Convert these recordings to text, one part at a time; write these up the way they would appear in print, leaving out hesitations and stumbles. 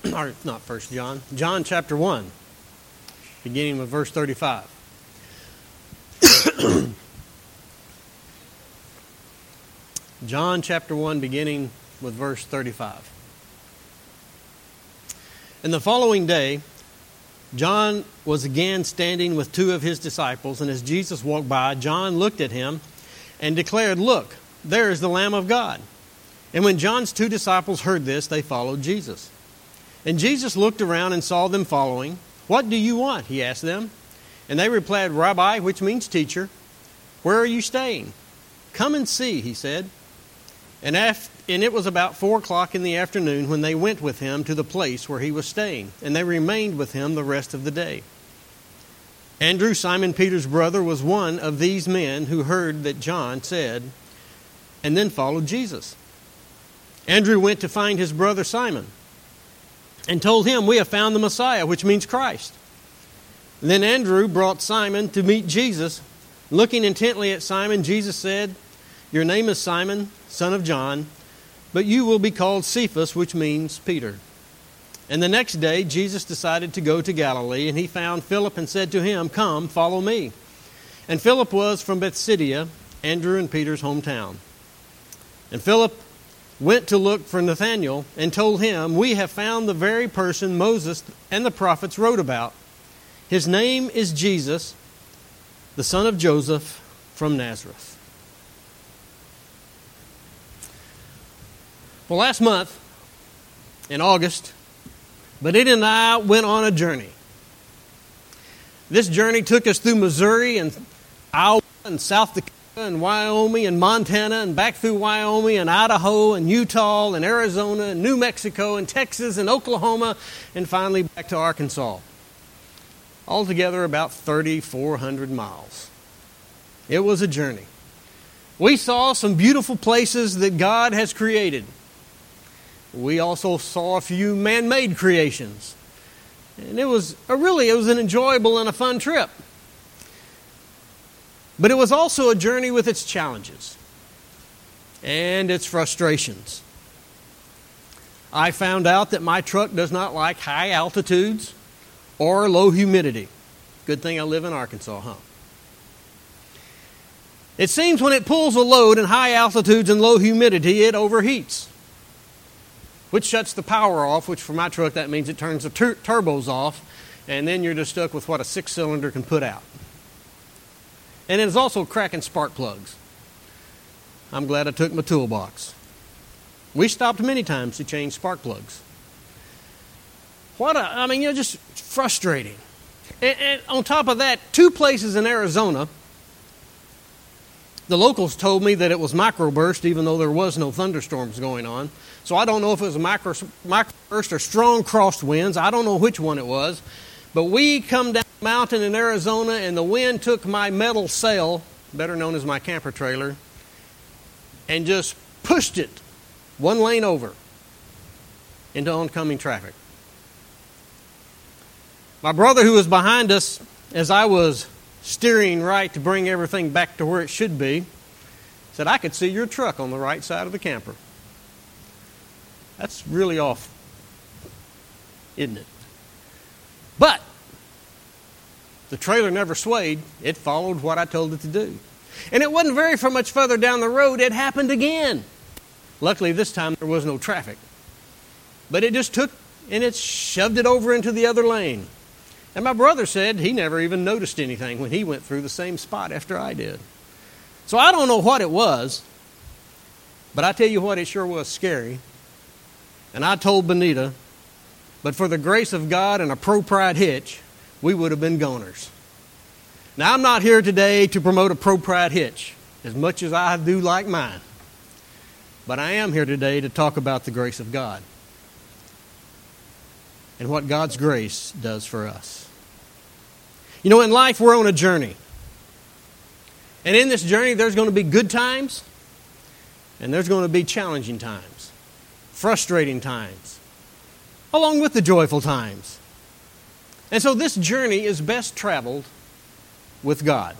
or not 1 John, John chapter 1, beginning with verse 35. John chapter 1, beginning with verse 35. And the following day, John was again standing with two of his disciples, and as Jesus walked by, John looked at him and declared, "Look, there is the Lamb of God." And when John's two disciples heard this, they followed Jesus. And Jesus looked around and saw them following. "What do you want?" he asked them. And they replied, "Rabbi," which means teacher, "where are you staying?" "Come and see," he said. And it was about 4:00 in the afternoon when they went with him to the place where he was staying, and they remained with him the rest of the day. Andrew, Simon Peter's brother, was one of these men who heard that John said, and then followed Jesus. Andrew went to find his brother Simon and told him, "We have found the Messiah," which means Christ. Then Andrew brought Simon to meet Jesus. Looking intently at Simon, Jesus said, "Your name is Simon, son of John, but you will be called Cephas," which means Peter. And the next day, Jesus decided to go to Galilee, and he found Philip and said to him, "Come, follow me." And Philip was from Bethsaida, Andrew and Peter's hometown. And Philip went to look for Nathanael and told him, "We have found the very person Moses and the prophets wrote about. His name is Jesus, the son of Joseph from Nazareth." Well, last month, in August, Benita and I went on a journey. This journey took us through Missouri and Iowa and South Dakota and Wyoming and Montana and back through Wyoming and Idaho and Utah and Arizona and New Mexico and Texas and Oklahoma and finally back to Arkansas. Altogether about 3,400 miles. It was a journey. We saw some beautiful places that God has created. We also saw a few man-made creations. And it was an enjoyable and a fun trip. But it was also a journey with its challenges and its frustrations. I found out that my truck does not like high altitudes or low humidity. Good thing I live in Arkansas, huh? It seems when it pulls a load in high altitudes and low humidity, it overheats, which shuts the power off, which for my truck, that means it turns the turbos off, and then you're just stuck with what a 6-cylinder can put out. And it's also cracking spark plugs. I'm glad I took my toolbox. We stopped many times to change spark plugs. Just frustrating. And on top of that, 2 places in Arizona, the locals told me that it was microburst, even though there was no thunderstorms going on. So I don't know if it was a microburst or strong crosswinds. I don't know which one it was. But we come down the mountain in Arizona, and the wind took my metal sail, better known as my camper trailer, and just pushed it 1 lane over into oncoming traffic. My brother, who was behind us as I was steering right to bring everything back to where it should be, said, "I could see your truck on the right side of the camper." That's really off, isn't it? But the trailer never swayed. It followed what I told it to do. And it wasn't very much further down the road. It happened again. Luckily, this time there was no traffic. But it just took and it shoved it over into the other lane. And my brother said he never even noticed anything when he went through the same spot after I did. So I don't know what it was, but I tell you what, it sure was scary. And I told Benita, but for the grace of God and a pro-pride hitch, we would have been goners. Now, I'm not here today to promote a pro-pride hitch, as much as I do like mine. But I am here today to talk about the grace of God and what God's grace does for us. You know, in life, we're on a journey. And in this journey, there's going to be good times, and there's going to be challenging times, frustrating times, along with the joyful times. And so this journey is best traveled with God.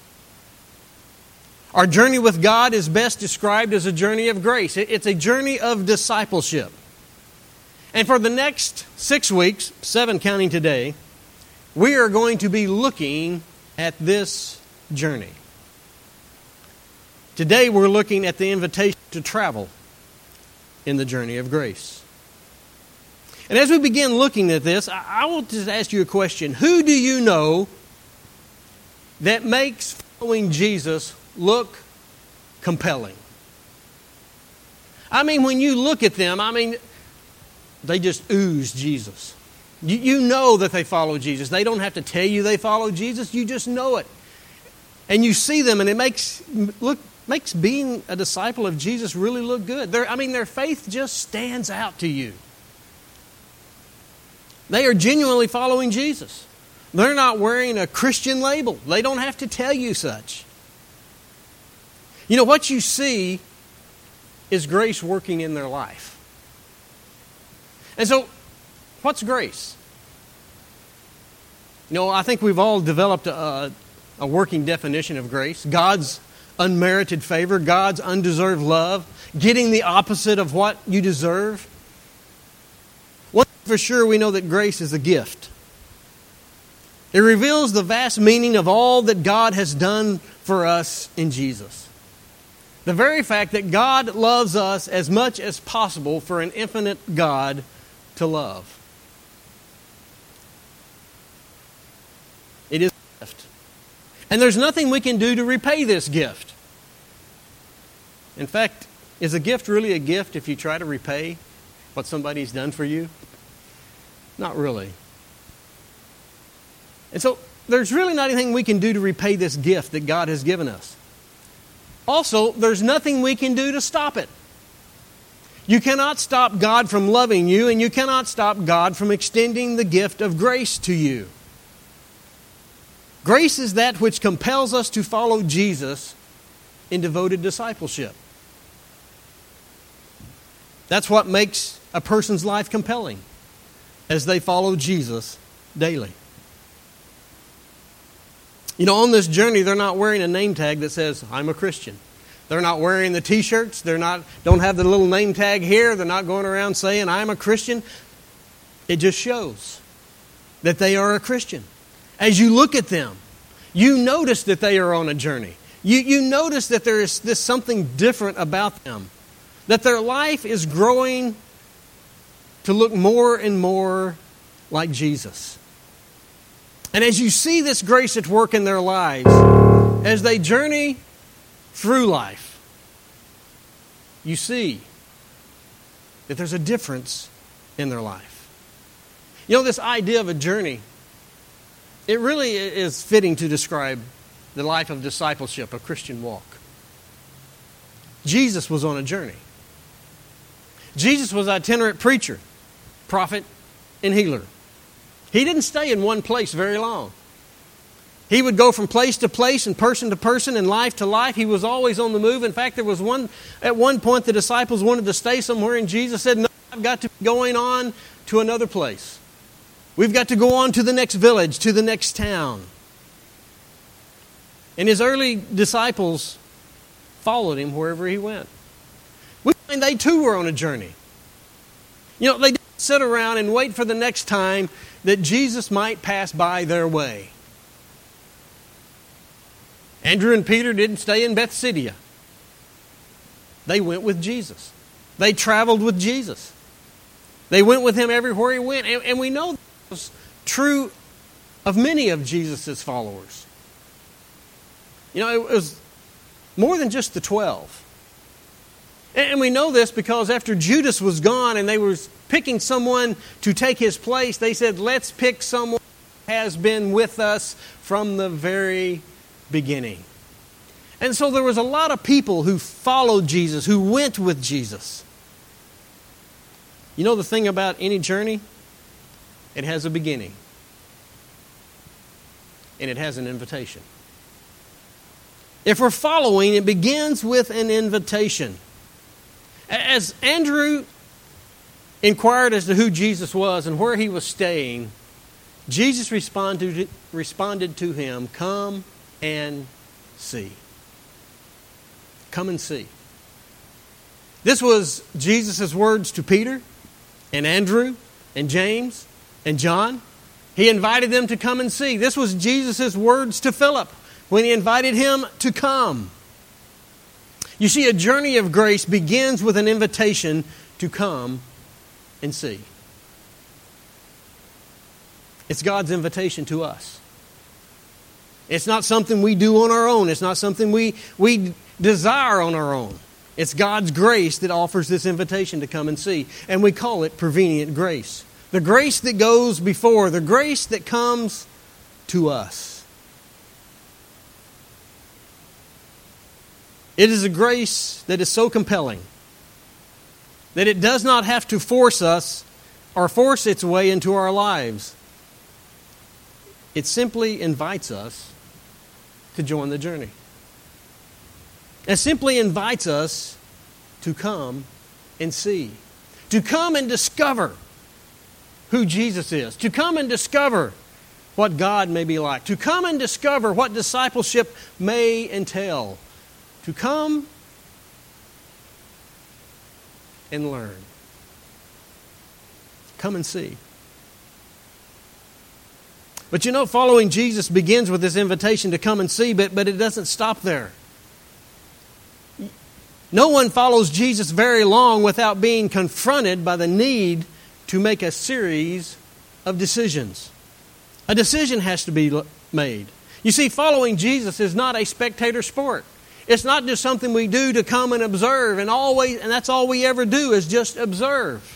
Our journey with God is best described as a journey of grace. It's a journey of discipleship. And for the next 6 weeks, 7 counting today, we are going to be looking at this journey. Today we're looking at the invitation to travel in the journey of grace. And as we begin looking at this, I want to ask you a question. Who do you know that makes following Jesus look compelling? I mean, when you look at them, they just ooze Jesus. You know that they follow Jesus. They don't have to tell you they follow Jesus. You just know it. And you see them, and it makes being a disciple of Jesus really look good. Their faith just stands out to you. They are genuinely following Jesus. They're not wearing a Christian label. They don't have to tell you such. You know, what you see is grace working in their life. And so, what's grace? You know, I think we've all developed a working definition of grace. God's unmerited favor, God's undeserved love, getting the opposite of what you deserve. One thing for sure, we know that grace is a gift. It reveals the vast meaning of all that God has done for us in Jesus. The very fact that God loves us as much as possible for an infinite God to love. It is a gift. And there's nothing we can do to repay this gift. In fact, is a gift really a gift if you try to repay what somebody's done for you? Not really. And so, there's really not anything we can do to repay this gift that God has given us. Also, there's nothing we can do to stop it. You cannot stop God from loving you, and you cannot stop God from extending the gift of grace to you. Grace is that which compels us to follow Jesus in devoted discipleship. That's what makes a person's life compelling as they follow Jesus daily. You know, on this journey, they're not wearing a name tag that says, I'm a Christian. They're not wearing the t-shirts. Don't have the little name tag here. They're not going around saying, I'm a Christian. It just shows that they are a Christian. As you look at them, you notice that they are on a journey. You notice that there is something different about them. That their life is growing to look more and more like Jesus. And as you see this grace at work in their lives, as they journey through life, you see that there's a difference in their life. You know, this idea of a journey, it really is fitting to describe the life of discipleship, a Christian walk. Jesus was on a journey. Jesus was an itinerant preacher, prophet, and healer. He didn't stay in one place very long. He would go from place to place and person to person and life to life. He was always on the move. In fact, at one point the disciples wanted to stay somewhere, and Jesus said, no, I've got to be going on to another place. We've got to go on to the next village, to the next town. And his early disciples followed him wherever he went. We find they too were on a journey. You know, they didn't sit around and wait for the next time that Jesus might pass by their way. Andrew and Peter didn't stay in Bethsaida. They went with Jesus. They traveled with Jesus. They went with him everywhere he went. And we know that was true of many of Jesus' followers. You know, it was more than just the 12. And we know this because after Judas was gone and they were picking someone to take his place, they said, let's pick someone who has been with us from the very beginning. And so there was a lot of people who followed Jesus, who went with Jesus. You know the thing about any journey? It has a beginning. And it has an invitation. If we're following, it begins with an invitation. As Andrew inquired as to who Jesus was and where he was staying, Jesus responded to him, come and see. Come and see. This was Jesus' words to Peter. and Andrew and James and John. He invited them to come and see. This was Jesus' words to Philip when he invited him to come. You see, a journey of grace begins with an invitation to come and see. It's God's invitation to us. It's not something we do on our own. It's not something we desire on our own. It's God's grace that offers this invitation to come and see. And we call it prevenient grace. The grace that goes before, the grace that comes to us. It is a grace that is so compelling that it does not have to force us or force its way into our lives. It simply invites us to join the journey. It simply invites us to come and see, to come and discover who Jesus is, to come and discover what God may be like, to come and discover what discipleship may entail, to come and learn. Come and see. But you know, following Jesus begins with this invitation to come and see, but it doesn't stop there. No one follows Jesus very long without being confronted by the need to make a series of decisions. A decision has to be made. You see, following Jesus is not a spectator sport. It's not just something we do to come and observe, and that's all we ever do is just observe.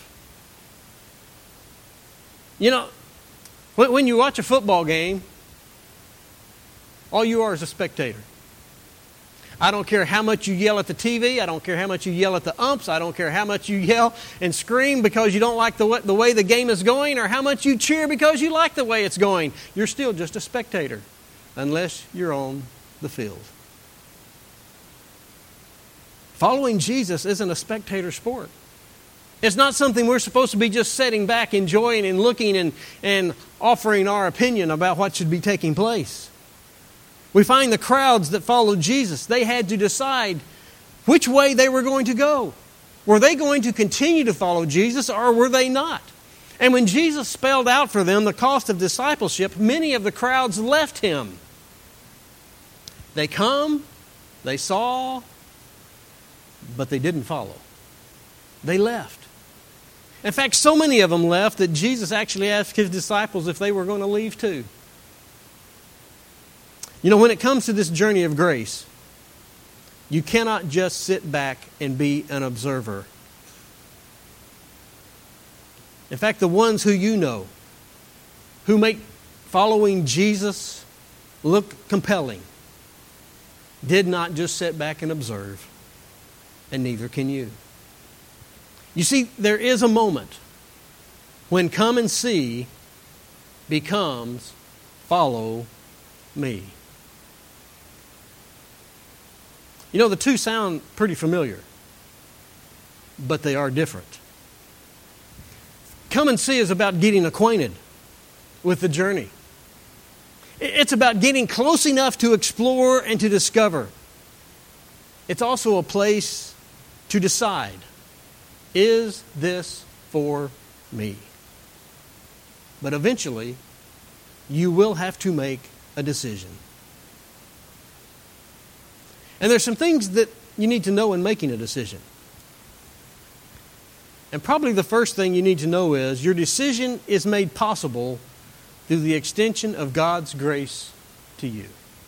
You know, when you watch a football game, all you are is a spectator. I don't care how much you yell at the TV. I don't care how much you yell at the umps. I don't care how much you yell and scream because you don't like the way the game is going, or how much you cheer because you like the way it's going. You're still just a spectator unless you're on the field. Following Jesus isn't a spectator sport. It's not something we're supposed to be just sitting back, enjoying and looking and offering our opinion about what should be taking place. We find the crowds that followed Jesus, they had to decide which way they were going to go. Were they going to continue to follow Jesus, or were they not? And when Jesus spelled out for them the cost of discipleship, many of the crowds left him. They come, they saw, but they didn't follow. They left. In fact, so many of them left that Jesus actually asked his disciples if they were going to leave too. You know, when it comes to this journey of grace, you cannot just sit back and be an observer. In fact, the ones who you know, who make following Jesus look compelling, did not just sit back and observe, and neither can you. You see, there is a moment when come and see becomes follow me. You know, the two sound pretty familiar, but they are different. Come and see is about getting acquainted with the journey. It's about getting close enough to explore and to discover. It's also a place to decide, is this for me? But eventually, you will have to make a decision. And there's some things that you need to know in making a decision. And probably the first thing you need to know is your decision is made possible through the extension of God's grace to you.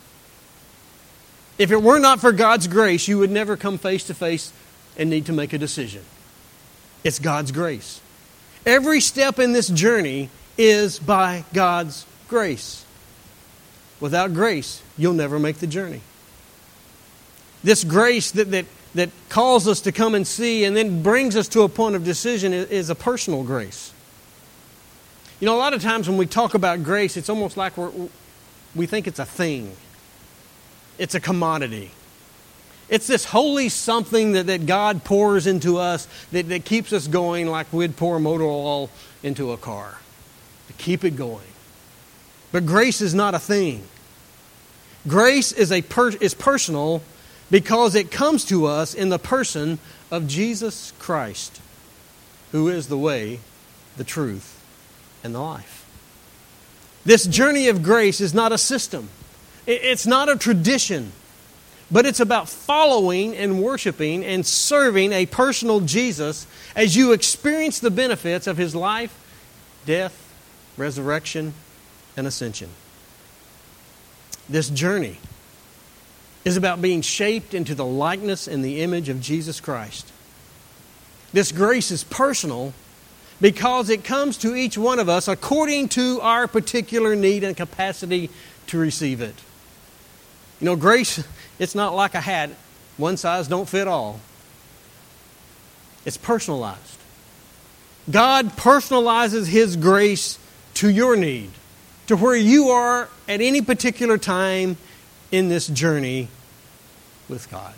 If it were not for God's grace, you would never come face to face and need to make a decision. It's God's grace. Every step in this journey is by God's grace. Without grace, you'll never make the journey. This grace that calls us to come and see and then brings us to a point of decision is a personal grace. You know, a lot of times when we talk about grace, it's almost like we think it's a thing. It's a commodity. It's this holy something that God pours into us that keeps us going like we'd pour motor oil into a car to keep it going. But grace is not a thing. Grace is personal because it comes to us in the person of Jesus Christ, who is the way, the truth, and the life. This journey of grace is not a system. It's not a tradition. But it's about following and worshiping and serving a personal Jesus as you experience the benefits of His life, death, resurrection, and ascension. This journey is about being shaped into the likeness and the image of Jesus Christ. This grace is personal because it comes to each one of us according to our particular need and capacity to receive it. You know, grace, it's not like a hat. One size don't fit all. It's personalized. God personalizes His grace to your need, to where you are at any particular time in this journey with God.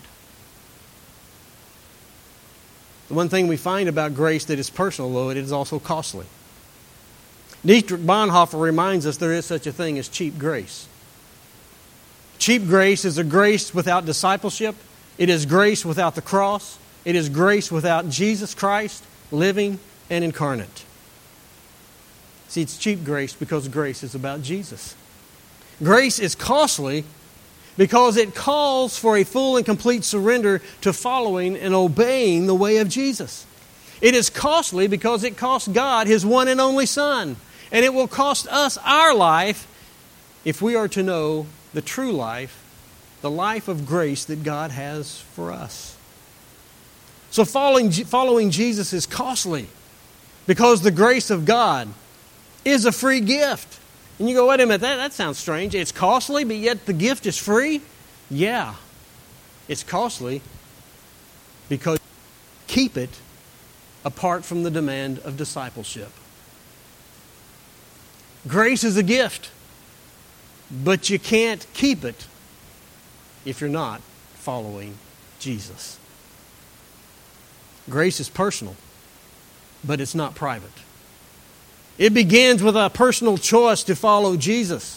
The one thing we find about grace that is personal, though, it is also costly. Dietrich Bonhoeffer reminds us there is such a thing as cheap grace. Cheap grace is a grace without discipleship. It is grace without the cross. It is grace without Jesus Christ living and incarnate. See, it's cheap grace because grace is about Jesus. Grace is costly because it calls for a full and complete surrender to following and obeying the way of Jesus. It is costly because it cost God His one and only Son. And it will cost us our life if we are to know the true life, the life of grace that God has for us. So following Jesus is costly because the grace of God is a free gift. And you go, wait a minute, that sounds strange. It's costly, but yet the gift is free? Yeah, it's costly because you keep it apart from the demand of discipleship. Grace is a gift, but you can't keep it if you're not following Jesus. Grace is personal, but it's not private. It begins with a personal choice to follow Jesus.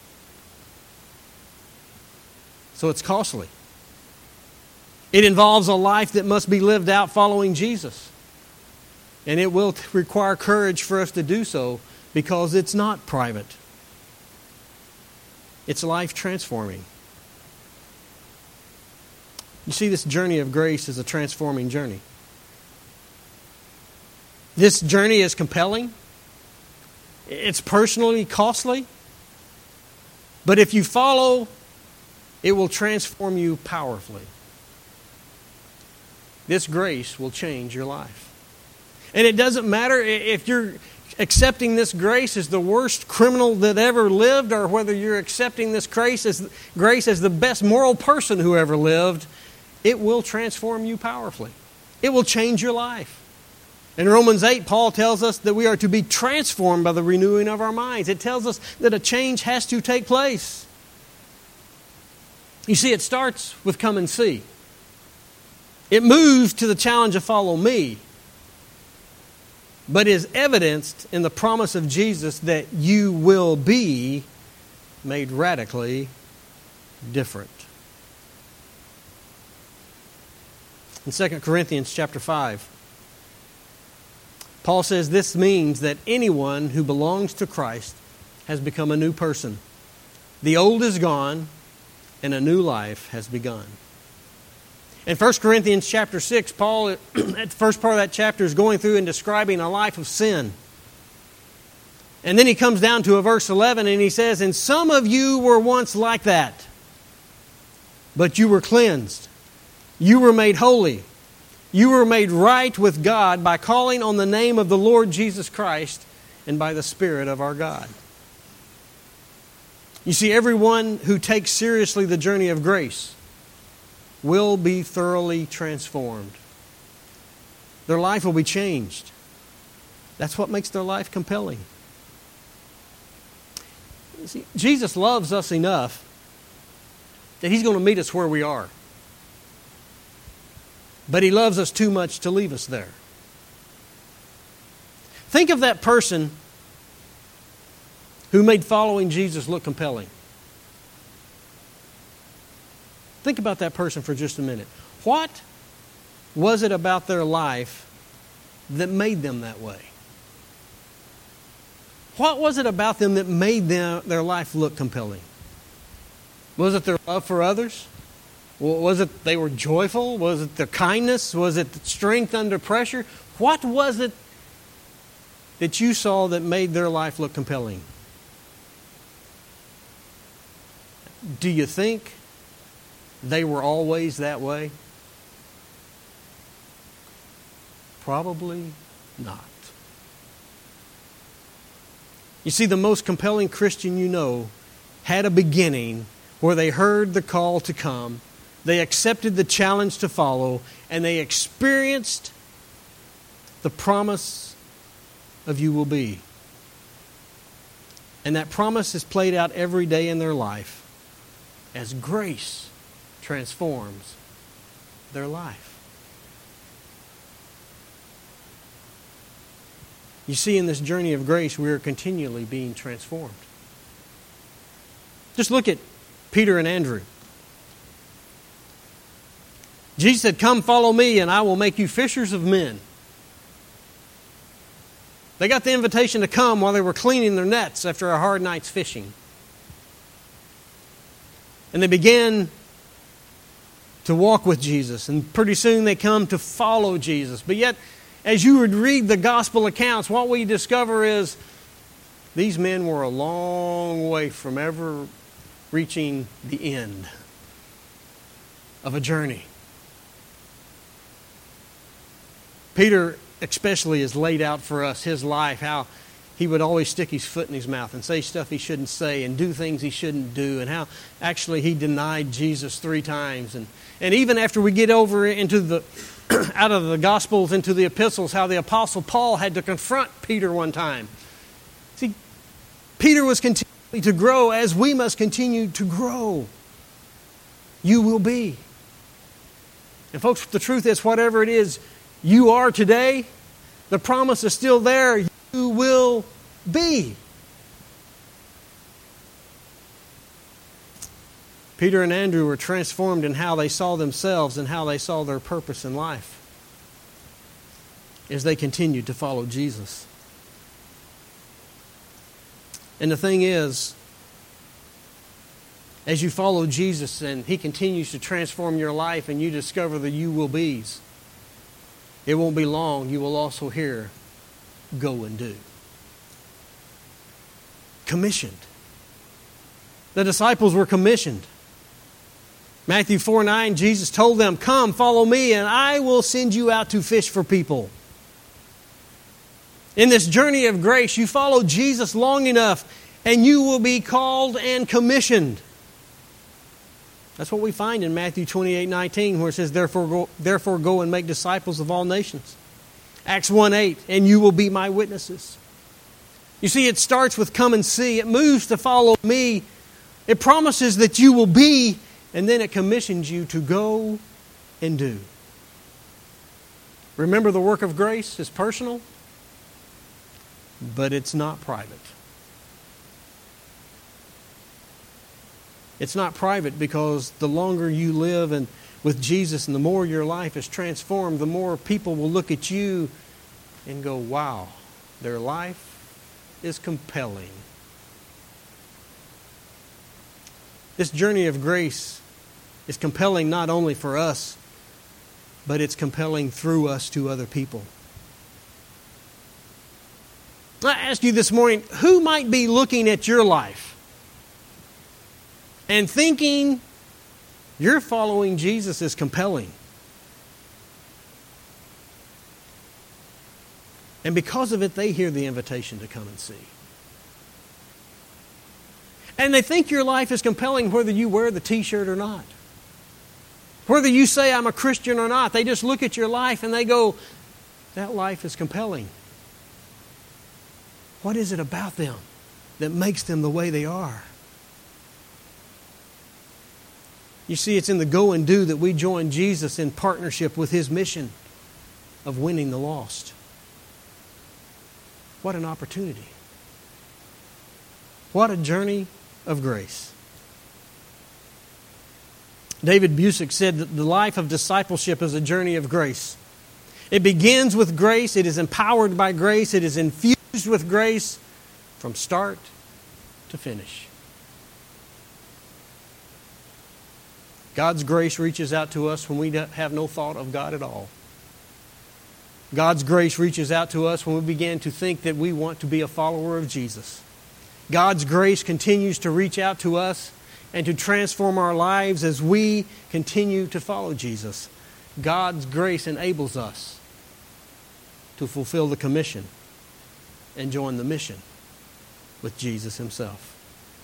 So it's costly. It involves a life that must be lived out following Jesus. And it will require courage for us to do so because it's not private. It's life transforming. You see, this journey of grace is a transforming journey. This journey is compelling. It's personally costly. But if you follow, it will transform you powerfully. This grace will change your life. And it doesn't matter if you're accepting this grace as the worst criminal that ever lived or whether you're accepting this grace as the best moral person who ever lived. It will transform you powerfully. It will change your life. In Romans 8, Paul tells us that we are to be transformed by the renewing of our minds. It tells us that a change has to take place. You see, it starts with come and see. It moves to the challenge of follow me, but is evidenced in the promise of Jesus that you will be made radically different. In 2 Corinthians chapter 5, Paul says this means that anyone who belongs to Christ has become a new person. The old is gone and a new life has begun. In 1 Corinthians chapter 6, Paul, at the first part of that chapter, is going through and describing a life of sin. And then he comes down to a verse 11 and he says, "And some of you were once like that, but you were cleansed. You were made holy. You were made right with God by calling on the name of the Lord Jesus Christ and by the Spirit of our God." You see, everyone who takes seriously the journey of grace will be thoroughly transformed. Their life will be changed. That's what makes their life compelling. You see, Jesus loves us enough that He's going to meet us where we are. But He loves us too much to leave us there. Think of that person who made following Jesus look compelling. Think about that person for just a minute. What was it about their life that made them that way? What was it about them that made their life look compelling? Was it their love for others? Was it they were joyful? Was it their kindness? Was it strength under pressure? What was it that you saw that made their life look compelling? Do you think they were always that way? Probably not. You see, the most compelling Christian you know had a beginning where they heard the call to come, they accepted the challenge to follow, and they experienced the promise of you will be. And that promise is played out every day in their life as grace transforms their life. You see, in this journey of grace, we are continually being transformed. Just look at Peter and Andrew. Jesus said, "Come, follow me, and I will make you fishers of men." They got the invitation to come while they were cleaning their nets after a hard night's fishing. And they began to walk with Jesus, and pretty soon they come to follow Jesus. But yet, as you would read the gospel accounts, what we discover is these men were a long way from ever reaching the end of a journey. Peter especially has laid out for us his life, how he would always stick his foot in his mouth and say stuff he shouldn't say and do things he shouldn't do, and how actually he denied Jesus 3 times. And even after we get over into the out of the Gospels into the epistles, how the Apostle Paul had to confront Peter one time. See, Peter was continuing to grow as we must continue to grow. You will be. And folks, the truth is, whatever it is you are today, the promise is still there. You will be. Peter and Andrew were transformed in how they saw themselves and how they saw their purpose in life as they continued to follow Jesus. And the thing is, as you follow Jesus and He continues to transform your life and you discover the you will be's, it won't be long, you will also hear, "Go and do." Commissioned. The disciples were commissioned. Matthew 4:9, Jesus told them, "Come, follow me, and I will send you out to fish for people." In this journey of grace, you follow Jesus long enough, and you will be called and commissioned. That's what we find in Matthew 28:19, where it says, Therefore go and make disciples of all nations. Acts 1:8, "And you will be my witnesses." You see, it starts with come and see. It moves to follow me. It promises that you will be, and then it commissions you to go and do. Remember, the work of grace is personal, but it's not private. It's not private because the longer you live and with Jesus and the more your life is transformed, the more people will look at you and go, "Wow, their life is compelling." This journey of grace is compelling not only for us, but it's compelling through us to other people. I ask you this morning, who might be looking at your life and thinking your following Jesus is compelling? And because of it, they hear the invitation to come and see. And they think your life is compelling whether you wear the t-shirt or not. Whether you say, "I'm a Christian" or not. They just look at your life and they go, "That life is compelling." What is it about them that makes them the way they are? You see, it's in the go and do that we join Jesus in partnership with His mission of winning the lost. What an opportunity. What a journey of grace. David Busick said that the life of discipleship is a journey of grace. It begins with grace. It is empowered by grace. It is infused with grace. from start to finish. God's grace reaches out to us when we have no thought of God at all. God's grace reaches out to us when we begin to think that we want to be a follower of Jesus. God's grace continues to reach out to us and to transform our lives as we continue to follow Jesus. God's grace enables us to fulfill the commission and join the mission with Jesus Himself.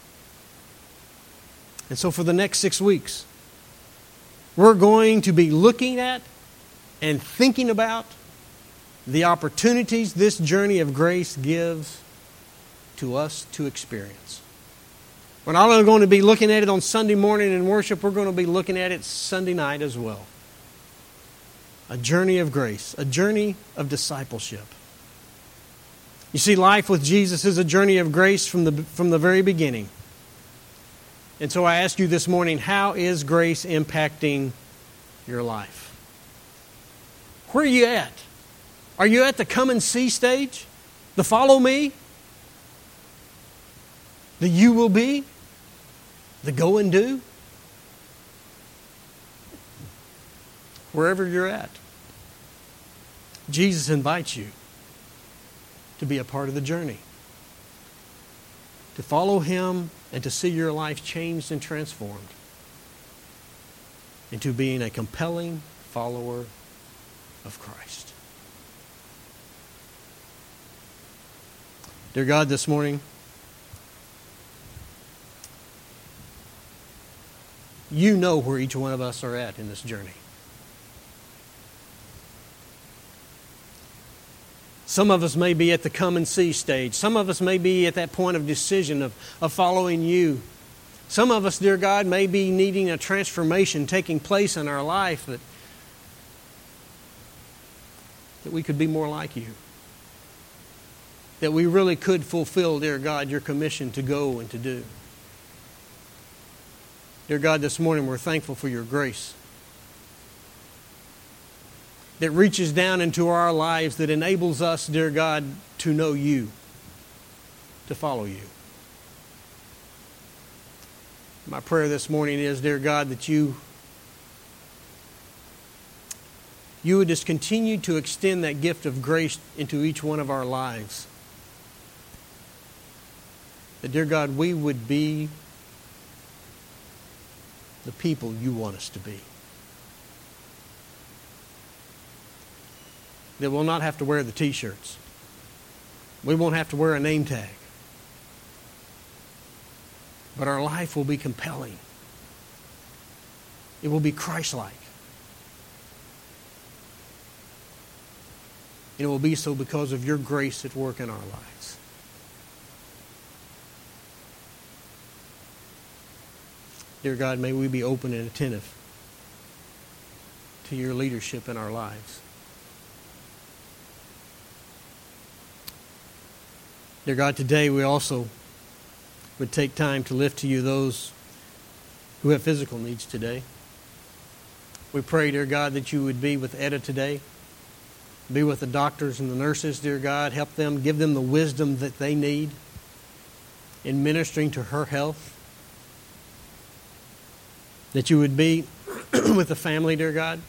And so for the next 6 weeks, we're going to be looking at and thinking about the opportunities this journey of grace gives to us to experience. We're not only going to be looking at it on Sunday morning in worship, we're going to be looking at it Sunday night as well. A journey of grace, a journey of discipleship. You see, life with Jesus is a journey of grace from the very beginning. And so I ask you this morning, how is grace impacting your life? Where are you at? Are you at the come and see stage? The follow me? The you will be? The go and do? Wherever you're at, Jesus invites you to be a part of the journey, to follow Him and to see your life changed and transformed into being a compelling follower of Christ. Dear God, this morning, You know where each one of us are at in this journey. Some of us may be at the come and see stage. Some of us may be at that point of decision of following You. Some of us, dear God, may be needing a transformation taking place in our life that we could be more like You. That we really could fulfill, dear God, Your commission to go and to do. Dear God, this morning we're thankful for Your grace that reaches down into our lives, that enables us, dear God, to know You, to follow You. My prayer this morning is, dear God, that You would just continue to extend that gift of grace into each one of our lives. That, dear God, we would be the people You want us to be. That we'll not have to wear the t-shirts. We won't have to wear a name tag. But our life will be compelling. It will be Christ-like. And it will be so because of Your grace at work in our lives. Dear God, may we be open and attentive to Your leadership in our lives. Dear God, today we also would take time to lift to You those who have physical needs today. We pray, dear God, that You would be with Etta today. Be with the doctors and the nurses, dear God. Help them, give them the wisdom that they need in ministering to her health. That You would be with the family, dear God.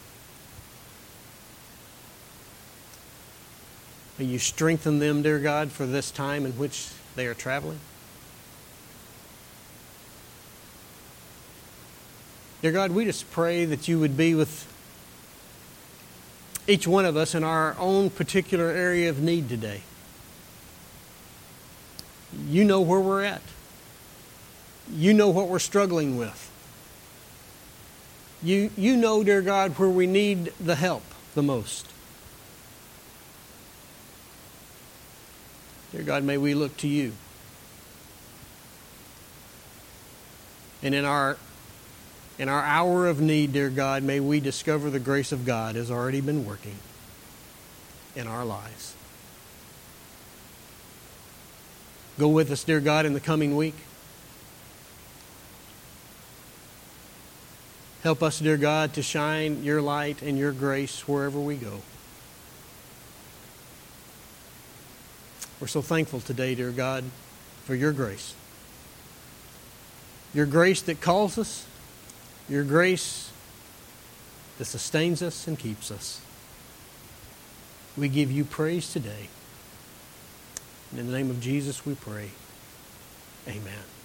May You strengthen them, dear God, for this time in which they are traveling. Dear God, we just pray that You would be with each one of us in our own particular area of need today. You know where we're at. You know what we're struggling with. You know, dear God, where we need the help the most. Dear God, may we look to You. And in our hour of need, dear God, may we discover the grace of God has already been working in our lives. Go with us, dear God, in the coming week. Help us, dear God, to shine Your light and Your grace wherever we go. We're so thankful today, dear God, for your grace. Your grace that calls us, your grace that sustains us and keeps us. We give you praise today. And in the name of Jesus we pray. Amen.